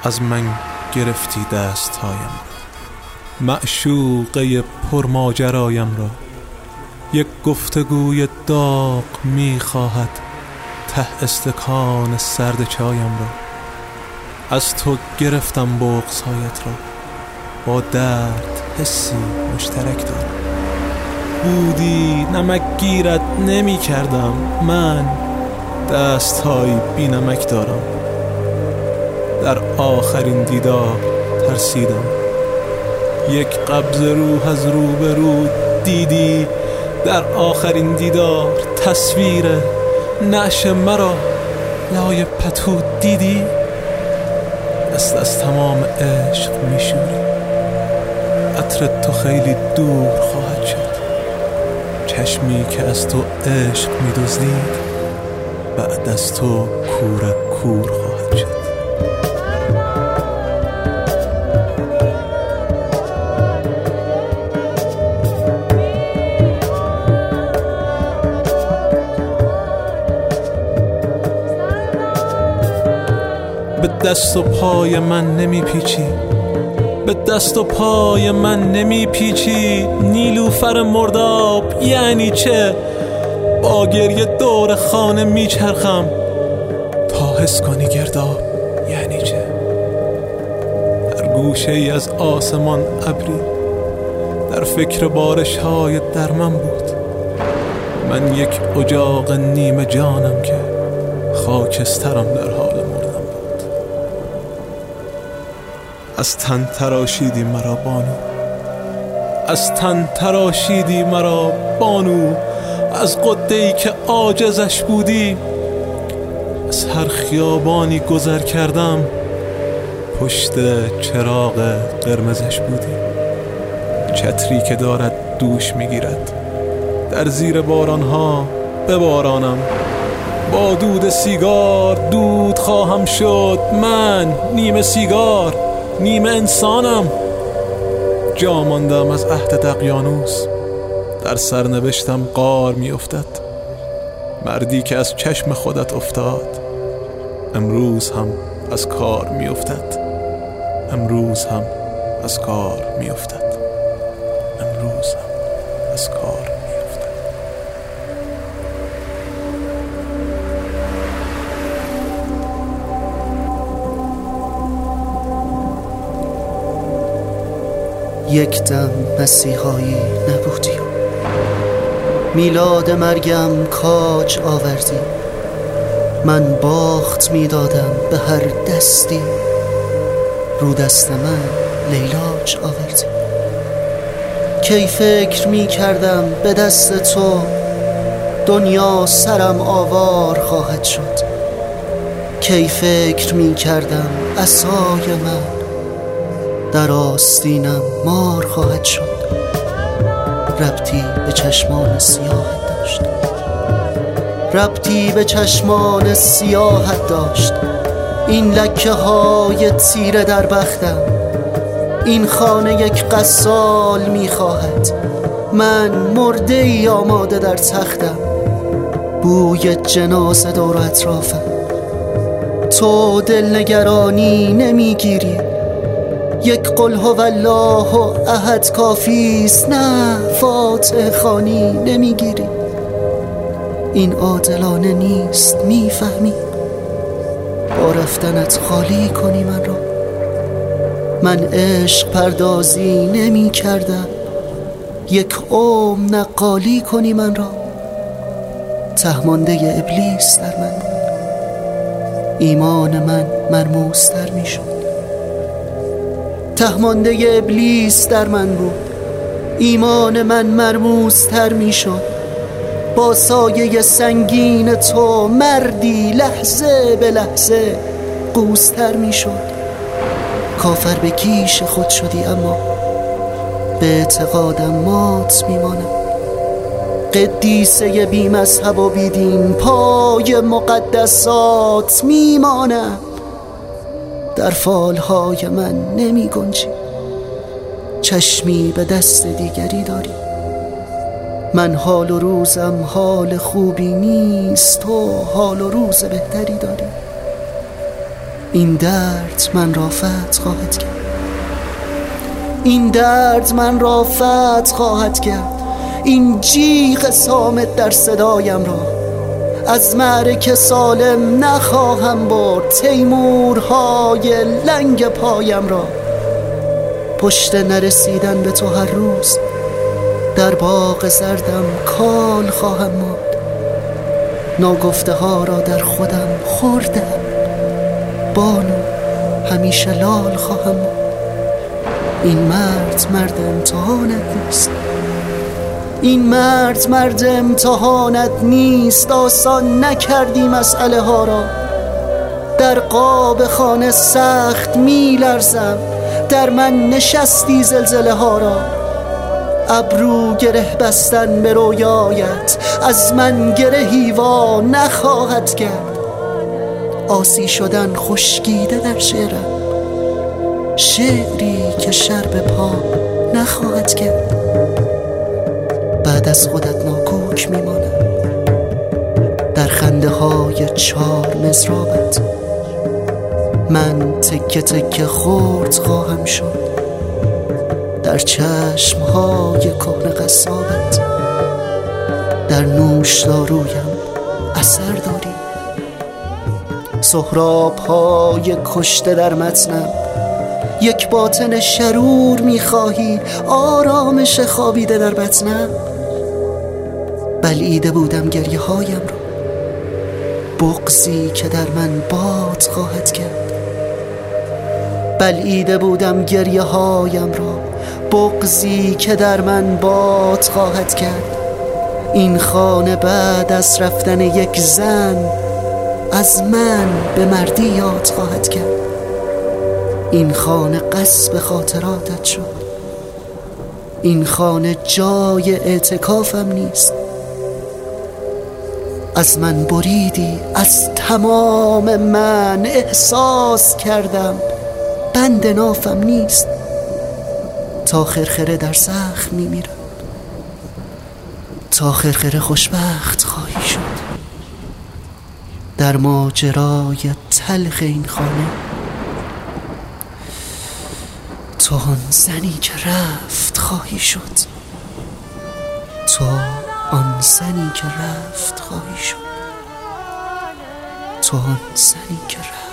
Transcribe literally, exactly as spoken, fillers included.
از من گرفتی دستهایم، معشوقه پرماجرایم را. یک گفتگوی داغ می‌خواهد ته استکان سرد چایم را. از تو گرفتم بغض‌هایت را، با درد حسی مشترک دارم. بودی نمک گیرت نمی کردم، من دست‌های بی نمک دارم. در آخرین دیدار ترسیدم، یک قبض روح از روبرو دیدی. در آخرین دیدار تصویر نعش مرا لای پتو دیدی. دست از تمام عشق میشوری، عطر تو خیلی دور خواهد شد. چشمی که از تو عشق می‌دزدید بعد از تو کور کور خواهد شد. به دست و پای من نمی پیچی، به دست و پای من نمی پیچی. نیلوفر مرداب یعنی چه؟ با گریه دور خانه می چرخم تا حس کنی گرداب یعنی چه؟ در گوشه ای از آسمان ابری در فکر بارش های در من بود. من یک اجاق نیمه جانم که خاکسترم در حال مردن بود. از تن تراشیدی مرا بانو، از تن تراشیدی مرا بانو. از قده‌ای که عاجزش بودی، از هر خیابانی گذر کردم پشت چراغ قرمزش بودی. چتری که دارد دوش میگیرد، در زیر بارانها ببارانم. با دود سیگار دود خواهم شد، من نیمه سیگار نیمه انسانم. جا ماندم از عهد دقیانوس، در سرنوشتم غار می افتد. مردی که از چشم خودت افتاد امروز هم از کار می افتد. امروز هم از کار می افتد. امروز هم از کار می افتد. یک دم مسیحایی نبودی، میلاد مرگم کاج آوردی. من باخت میدادم به هر دستی، رو دست من لیلاج آوردی. کی فکر می کردم به دست تو دنیا سرم آوار خواهد شد. کی فکر می کردم عصای من در آستینم مار خواهد شد. ربطی به چشمان سیاهت داشت، ربطی به چشمان سیاهت داشت. این لکه های تیره در بختم، این خانه یک غسال میخواهد. من مرده ای آماده در تختم، بوی جنازه دور اطرافم. تو دلنگرانی نمیگیری، یک قل هوالله و احد کافیست. نه فاتحه خوانی نمیگیری. این عادلانه نیست، میفهمی؟ با رفتنت خالی کنی من را. من عشق پردازی نمی کردم، یک عمر نقالی کنی من را. تهمانده ابلیس در من بود، ایمان من مرموز تر می شد. تهمانده ابلیس در من بود، ایمان من مرموز تر می شد. با سایه سنگین تو مردی لحظه به لحظه قوزتر می شد. کافر به کیش خود شدی، اما به اعتقادم مات می مانم. قدیسه بی مذهب و بی دین پای مقدسات می مانم. در فالهای من نمی گنجی، چشمی به دست دیگری داری. من حال و روزم حال خوبی نیست، تو حال و روز بهتری داری. این درد من را فتح خواهد کرد. این درد من را فتح خواهد کرد. این جیغ صامت در صدایم را از معرکه سالم نخواهم برد. تیمورهای لنگ پایم را پشت نرسیدن به تو هر روز در باغ زردم کال خواهم ماند. ناگفته ها را در خودم خوردم، بانو همیشه لال خواهم ماند. این مرد مرد امتحانت نیست. این مرد مرد امتحانت نیست. آسان نکردی مسئله ها را. در قاب خانه سخت می لرزم. در من نشستی زلزله ها را. ابرو گره بستن به رویایت از من گرهی وا نخواهد کرد. آسی شدن خشکیده در شعرم، شعری که شرب پا نخواهد کرد. بعد از خودت ناکوک میمانم در خنده های چار مزرابت. من تکه تکه خورد خواهم شد در چشم های کهنه قصابت. در نوش دارویم اثر داری. سهراب های کشته در متنم. یک باطن شرور میخواهی، آرامش خوابیده در بطنم. بلعیده بودم گریه هایم را، بغضی که در من باد خواهد کرد. بلعیده بودم گریه هایم را، بغضی که در من باد خواهد کرد. این خانه بعد از رفتن یک زن از من به مردی یاد خواهد کرد. این خانه غصب خاطراتت شد. این خانه جای اعتکافم نیست. از من بریدی، از تمام من احساس کردم بند نافم نیست. تا خرخره در زخم میمیرم، تا خرخره خوشبخت خواهی شد. در ماجرای تلخ این خانه تو آن زنی که رفت خواهی شد. تو آن زنی که رفت خواهی شد. تو آن زنی که رفت